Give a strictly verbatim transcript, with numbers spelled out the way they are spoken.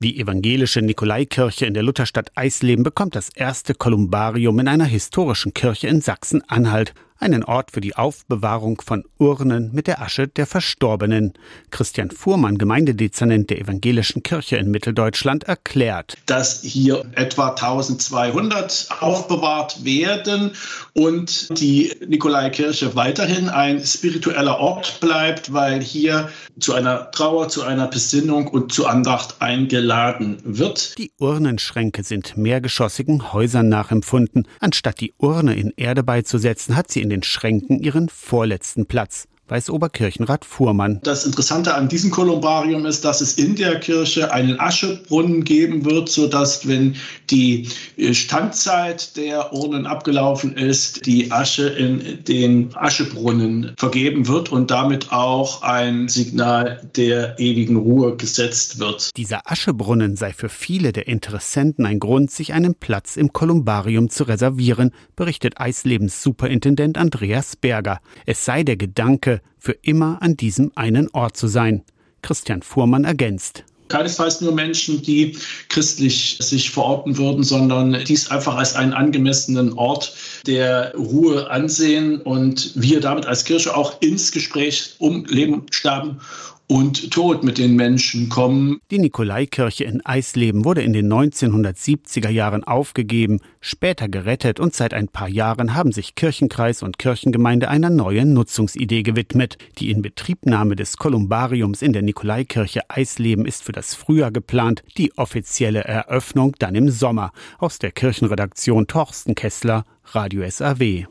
Die evangelische Nikolaikirche in der Lutherstadt Eisleben bekommt das erste Kolumbarium in einer historischen Kirche in Sachsen-Anhalt. Einen Ort für die Aufbewahrung von Urnen mit der Asche der Verstorbenen. Christian Fuhrmann, Gemeindedezernent der evangelischen Kirche in Mitteldeutschland, erklärt, dass hier etwa eintausendzweihundert aufbewahrt werden und die Nikolaikirche weiterhin ein spiritueller Ort bleibt, weil hier zu einer Trauer, zu einer Besinnung und zur Andacht eingeladen wird. Die Urnenschränke sind mehrgeschossigen Häusern nachempfunden. Anstatt die Urne in Erde beizusetzen, hat sie in den Schränken ihren vorletzten Platz, weiß Oberkirchenrat Fuhrmann. Das Interessante an diesem Kolumbarium ist, dass es in der Kirche einen Aschebrunnen geben wird, sodass, wenn die Standzeit der Urnen abgelaufen ist, die Asche in den Aschebrunnen vergeben wird und damit auch ein Signal der ewigen Ruhe gesetzt wird. Dieser Aschebrunnen sei für viele der Interessenten ein Grund, sich einen Platz im Kolumbarium zu reservieren, berichtet Eislebens Superintendent Andreas Berger. Es sei der Gedanke, für immer an diesem einen Ort zu sein. Christian Fuhrmann ergänzt. Keinesfalls nur Menschen, die christlich sich verorten würden, sondern dies einfach als einen angemessenen Ort der Ruhe ansehen und wir damit als Kirche auch ins Gespräch um Leben, Sterben und Tod mit den Menschen kommen. Die Nikolaikirche in Eisleben wurde in den neunzehnhundertsiebziger Jahren aufgegeben, später gerettet und seit ein paar Jahren haben sich Kirchenkreis und Kirchengemeinde einer neuen Nutzungsidee gewidmet. Die Inbetriebnahme des Kolumbariums in der Nikolaikirche Eisleben ist für das Frühjahr geplant, die offizielle Eröffnung dann im Sommer. Aus der Kirchenredaktion Torsten Kessler, Radio S A W.